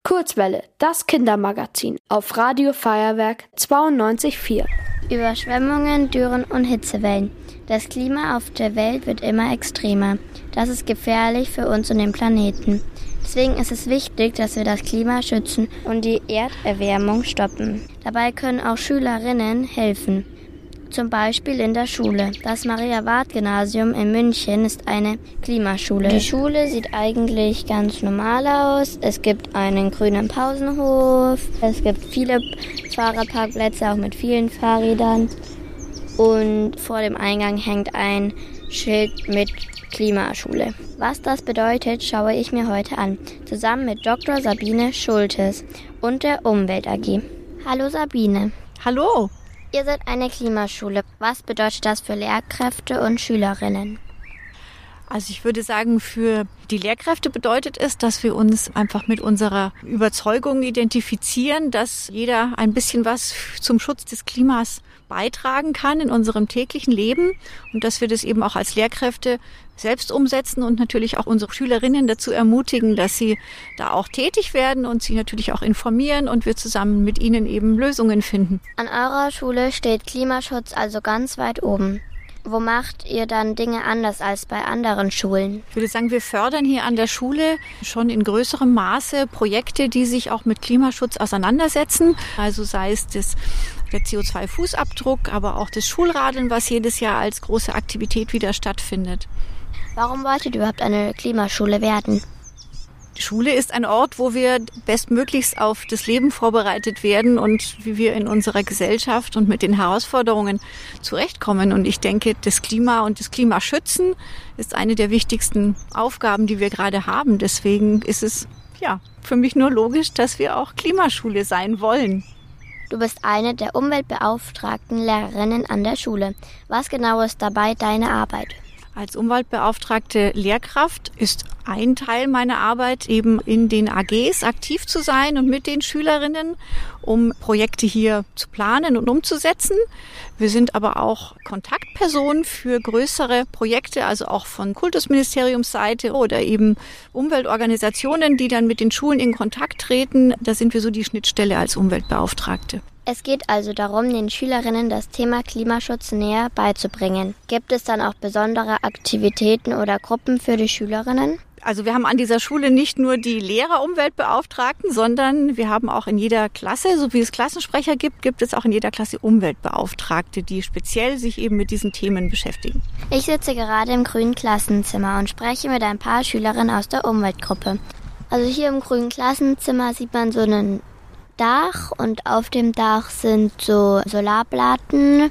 Kurzwelle, das Kindermagazin auf Radio Feuerwerk 92,4. Überschwemmungen, Dürren und Hitzewellen. Das Klima auf der Welt wird immer extremer. Das ist gefährlich für uns und den Planeten. Deswegen ist es wichtig, dass wir das Klima schützen und die Erderwärmung stoppen. Dabei können auch Schülerinnen helfen. Zum Beispiel in der Schule. Das Maria-Ward-Gymnasium in München ist eine Klimaschule. Die Schule sieht eigentlich ganz normal aus. Es gibt einen grünen Pausenhof. Es gibt viele Fahrradparkplätze, auch mit vielen Fahrrädern. Und vor dem Eingang hängt ein Schild mit Klimaschule. Was das bedeutet, schaue ich mir heute an. Zusammen mit Dr. Sabine Schultes und der Umwelt AG. Hallo Sabine. Hallo. Ihr seid eine Klimaschule. Was bedeutet das für Lehrkräfte und Schülerinnen? Also ich würde sagen, für die Lehrkräfte bedeutet es, dass wir uns einfach mit unserer Überzeugung identifizieren, dass jeder ein bisschen was zum Schutz des Klimas beitragen kann in unserem täglichen Leben und dass wir das eben auch als Lehrkräfte selbst umsetzen und natürlich auch unsere Schülerinnen dazu ermutigen, dass sie da auch tätig werden und sie natürlich auch informieren und wir zusammen mit ihnen eben Lösungen finden. An eurer Schule steht Klimaschutz also ganz weit oben. Wo macht ihr dann Dinge anders als bei anderen Schulen? Ich würde sagen, wir fördern hier an der Schule schon in größerem Maße Projekte, die sich auch mit Klimaschutz auseinandersetzen. Also sei es der CO2-Fußabdruck, aber auch das Schulradeln, was jedes Jahr als große Aktivität wieder stattfindet. Warum wolltet ihr überhaupt eine Klimaschule werden? Die Schule ist ein Ort, wo wir bestmöglichst auf das Leben vorbereitet werden und wie wir in unserer Gesellschaft und mit den Herausforderungen zurechtkommen. Und ich denke, das Klima und das Klimaschützen ist eine der wichtigsten Aufgaben, die wir gerade haben. Deswegen ist es für mich nur logisch, dass wir auch Klimaschule sein wollen. Du bist eine der umweltbeauftragten Lehrerinnen an der Schule. Was genau ist dabei deine Arbeit? Als umweltbeauftragte Lehrkraft ist ein Teil meiner Arbeit eben in den AGs aktiv zu sein und mit den Schülerinnen, um Projekte hier zu planen und umzusetzen. Wir sind aber auch Kontaktpersonen für größere Projekte, also auch von Kultusministeriumsseite oder eben Umweltorganisationen, die dann mit den Schulen in Kontakt treten. Da sind wir so die Schnittstelle als Umweltbeauftragte. Es geht also darum, den Schülerinnen das Thema Klimaschutz näher beizubringen. Gibt es dann auch besondere Aktivitäten oder Gruppen für die Schülerinnen? Also wir haben an dieser Schule nicht nur die Lehrer-Umweltbeauftragten, sondern wir haben auch in jeder Klasse, so wie es Klassensprecher gibt, gibt es auch in jeder Klasse Umweltbeauftragte, die speziell sich eben mit diesen Themen beschäftigen. Ich sitze gerade im grünen Klassenzimmer und spreche mit ein paar Schülerinnen aus der Umweltgruppe. Also hier im grünen Klassenzimmer sieht man so einen Dach und auf dem Dach sind so Solarplatten.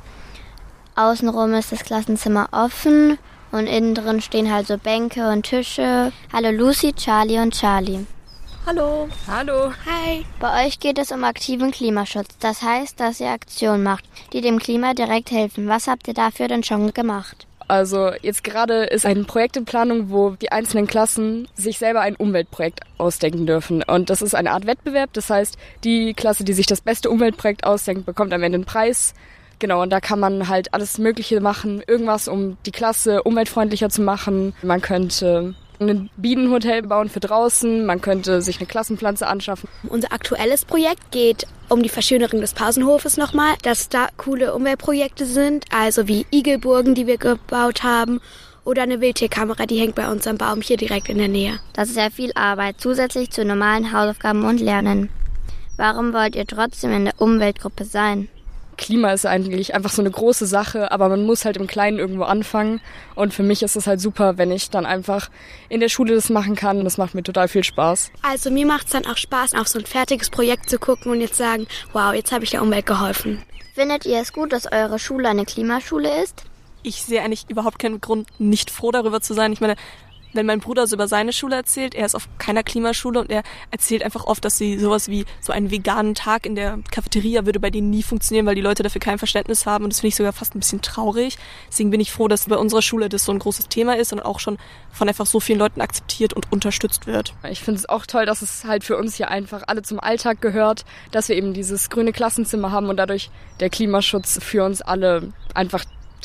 Außenrum ist das Klassenzimmer offen und innen drin stehen halt so Bänke und Tische. Hallo Lucy, Charlie und Charlie. Hallo. Hallo. Hi. Bei euch geht es um aktiven Klimaschutz. Das heißt, dass ihr Aktionen macht, die dem Klima direkt helfen. Was habt ihr dafür denn schon gemacht? Also jetzt gerade ist ein Projekt in Planung, wo die einzelnen Klassen sich selber ein Umweltprojekt ausdenken dürfen. Und das ist eine Art Wettbewerb. Das heißt, die Klasse, die sich das beste Umweltprojekt ausdenkt, bekommt am Ende einen Preis. Genau, und da kann man halt alles Mögliche machen. Irgendwas, um die Klasse umweltfreundlicher zu machen. Man könnte ein Bienenhotel bauen für draußen. Man könnte sich eine Klassenpflanze anschaffen. Unser aktuelles Projekt geht um die Verschönerung des Pausenhofes nochmal, dass da coole Umweltprojekte sind, also wie Igelburgen, die wir gebaut haben, oder eine Wildtierkamera, die hängt bei uns am Baum hier direkt in der Nähe. Das ist ja viel Arbeit, zusätzlich zu normalen Hausaufgaben und Lernen. Warum wollt ihr trotzdem in der Umweltgruppe sein? Klima ist eigentlich einfach so eine große Sache, aber man muss halt im Kleinen irgendwo anfangen. Und für mich ist es halt super, wenn ich dann einfach in der Schule das machen kann. Das macht mir total viel Spaß. Also mir macht es dann auch Spaß, auf so ein fertiges Projekt zu gucken und jetzt sagen, wow, jetzt habe ich der Umwelt geholfen. Findet ihr es gut, dass eure Schule eine Klimaschule ist? Ich sehe eigentlich überhaupt keinen Grund, nicht froh darüber zu sein. Ich meine, wenn mein Bruder so über seine Schule erzählt, er ist auf keiner Klimaschule und er erzählt einfach oft, dass sie sowas wie so einen veganen Tag in der Cafeteria würde bei denen nie funktionieren, weil die Leute dafür kein Verständnis haben und das finde ich sogar fast ein bisschen traurig. Deswegen bin ich froh, dass bei unserer Schule das so ein großes Thema ist und auch schon von einfach so vielen Leuten akzeptiert und unterstützt wird. Ich finde es auch toll, dass es halt für uns hier einfach alle zum Alltag gehört, dass wir eben dieses grüne Klassenzimmer haben und dadurch der Klimaschutz für uns alle einfach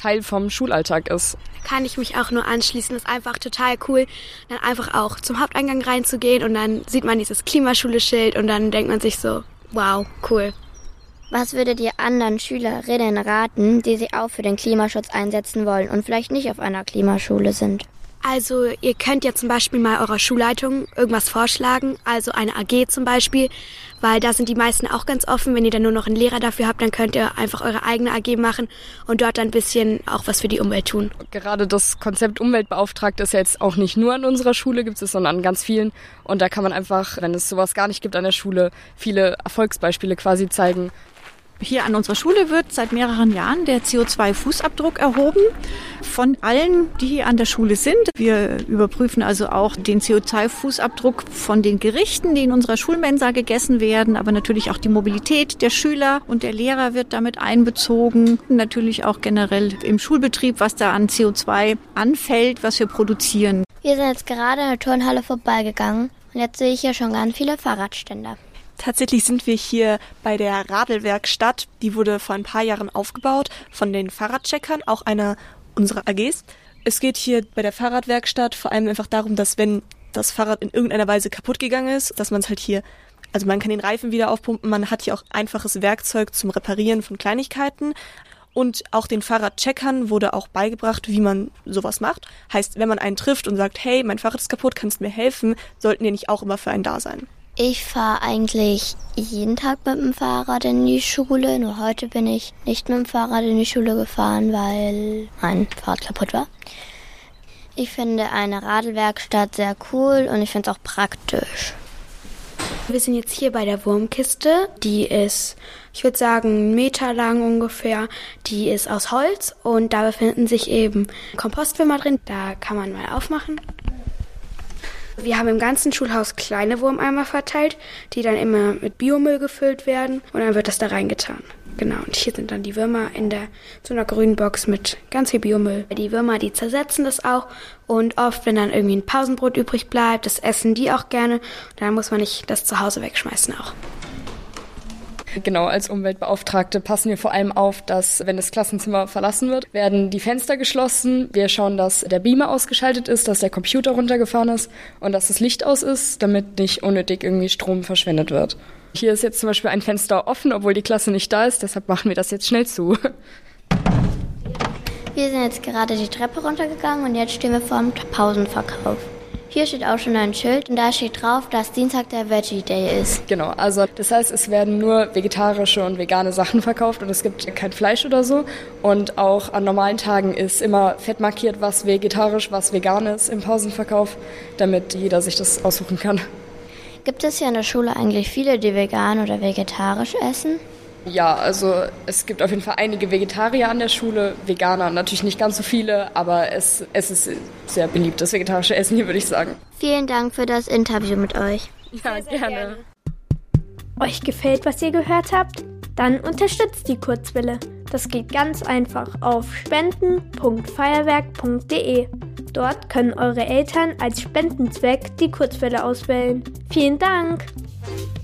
Teil vom Schulalltag ist. Kann ich mich auch nur anschließen. Das ist einfach total cool, dann einfach auch zum Haupteingang reinzugehen und dann sieht man dieses Klimaschule-Schild und dann denkt man sich so, wow, cool. Was würdet ihr anderen Schülerinnen raten, die sich auch für den Klimaschutz einsetzen wollen und vielleicht nicht auf einer Klimaschule sind? Also ihr könnt ja zum Beispiel mal eurer Schulleitung irgendwas vorschlagen, also eine AG zum Beispiel, weil da sind die meisten auch ganz offen. Wenn ihr dann nur noch einen Lehrer dafür habt, dann könnt ihr einfach eure eigene AG machen und dort dann ein bisschen auch was für die Umwelt tun. Gerade das Konzept Umweltbeauftragte ist ja jetzt auch nicht nur an unserer Schule, gibt es, sondern an ganz vielen. Und da kann man einfach, wenn es sowas gar nicht gibt an der Schule, viele Erfolgsbeispiele quasi zeigen. Hier an unserer Schule wird seit mehreren Jahren der CO2-Fußabdruck erhoben von allen, die hier an der Schule sind. Wir überprüfen also auch den CO2-Fußabdruck von den Gerichten, die in unserer Schulmensa gegessen werden, aber natürlich auch die Mobilität der Schüler und der Lehrer wird damit einbezogen. Und natürlich auch generell im Schulbetrieb, was da an CO2 anfällt, was wir produzieren. Wir sind jetzt gerade an der Turnhalle vorbeigegangen und jetzt sehe ich hier schon ganz viele Fahrradständer. Tatsächlich sind wir hier bei der Radelwerkstatt. Die wurde vor ein paar Jahren aufgebaut von den Fahrradcheckern, auch einer unserer AGs. Es geht hier bei der Fahrradwerkstatt vor allem einfach darum, dass wenn das Fahrrad in irgendeiner Weise kaputt gegangen ist, dass man es halt hier, also man kann den Reifen wieder aufpumpen, man hat hier auch einfaches Werkzeug zum Reparieren von Kleinigkeiten. Und auch den Fahrradcheckern wurde auch beigebracht, wie man sowas macht. Heißt, wenn man einen trifft und sagt, hey, mein Fahrrad ist kaputt, kannst du mir helfen, sollten die nicht auch immer für einen da sein. Ich fahre eigentlich jeden Tag mit dem Fahrrad in die Schule, nur heute bin ich nicht mit dem Fahrrad in die Schule gefahren, weil mein Fahrrad kaputt war. Ich finde eine Radelwerkstatt sehr cool und ich finde es auch praktisch. Wir sind jetzt hier bei der Wurmkiste. Die ist, ich würde sagen, 1 Meter lang ungefähr. Die ist aus Holz und da befinden sich eben Kompostwürmer drin. Da kann man mal aufmachen. Wir haben im ganzen Schulhaus kleine Wurmeimer verteilt, die dann immer mit Biomüll gefüllt werden und dann wird das da reingetan. Genau, und hier sind dann die Würmer in so einer grünen Box mit ganz viel Biomüll. Die Würmer, die zersetzen das auch und oft, wenn dann irgendwie ein Pausenbrot übrig bleibt, das essen die auch gerne. Und dann muss man nicht das zu Hause wegschmeißen auch. Genau, als Umweltbeauftragte passen wir vor allem auf, dass, wenn das Klassenzimmer verlassen wird, werden die Fenster geschlossen. Wir schauen, dass der Beamer ausgeschaltet ist, dass der Computer runtergefahren ist und dass das Licht aus ist, damit nicht unnötig irgendwie Strom verschwendet wird. Hier ist jetzt zum Beispiel ein Fenster offen, obwohl die Klasse nicht da ist, deshalb machen wir das jetzt schnell zu. Wir sind jetzt gerade die Treppe runtergegangen und jetzt stehen wir vor dem Pausenverkauf. Hier steht auch schon ein Schild und da steht drauf, dass Dienstag der Veggie Day ist. Genau, also das heißt, es werden nur vegetarische und vegane Sachen verkauft und es gibt kein Fleisch oder so. Und auch an normalen Tagen ist immer fett markiert, was vegetarisch, was vegan ist im Pausenverkauf, damit jeder sich das aussuchen kann. Gibt es hier in der Schule eigentlich viele, die vegan oder vegetarisch essen? Ja, also es gibt auf jeden Fall einige Vegetarier an der Schule, Veganer natürlich nicht ganz so viele, aber es ist sehr beliebt, das vegetarische Essen hier, würde ich sagen. Vielen Dank für das Interview mit euch. Ja, sehr gerne. Euch gefällt, was ihr gehört habt? Dann unterstützt die Kurzwelle. Das geht ganz einfach auf spenden.feuerwerk.de. Dort können eure Eltern als Spendenzweck die Kurzwelle auswählen. Vielen Dank!